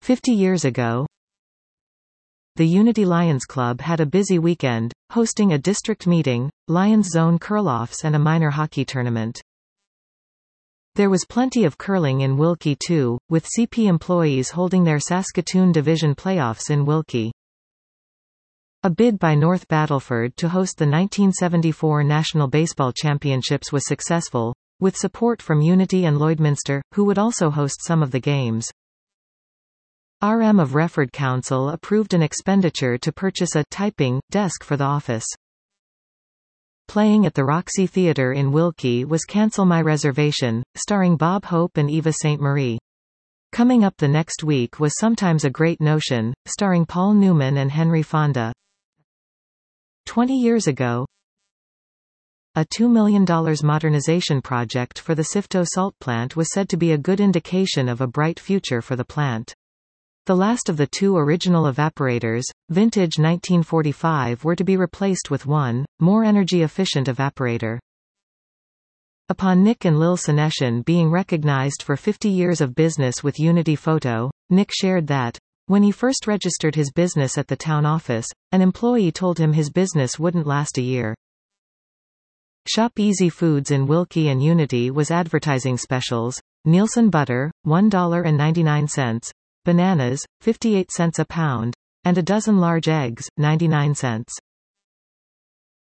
50 years ago, the Unity Lions Club had a busy weekend, hosting a district meeting, Lions Zone curl-offs and a minor hockey tournament. There was plenty of curling in Wilkie too, with CP employees holding their Saskatoon Division playoffs in Wilkie. A bid by North Battleford to host the 1974 National Baseball Championships was successful, with support from Unity and Lloydminster, who would also host some of the games. RM of Refford Council approved an expenditure to purchase a typing desk for the office. Playing at the Roxy Theatre in Wilkie was Cancel My Reservation, starring Bob Hope and Eva St. Marie. Coming up the next week was Sometimes a Great Notion, starring Paul Newman and Henry Fonda. 20 years ago, a $2 million modernization project for the Sifto salt plant was said to be a good indication of a bright future for the plant. The last of the two original evaporators, vintage 1945, were to be replaced with one, more energy-efficient evaporator. Upon Nick and Lil Seneshin being recognized for 50 years of business with Unity Photo, Nick shared that, when he first registered his business at the town office, an employee told him his business wouldn't last a year. Shop Easy Foods in Wilkie and Unity was advertising specials: Nielsen butter, $1.99. Bananas, 58 cents a pound, and a dozen large eggs, 99 cents.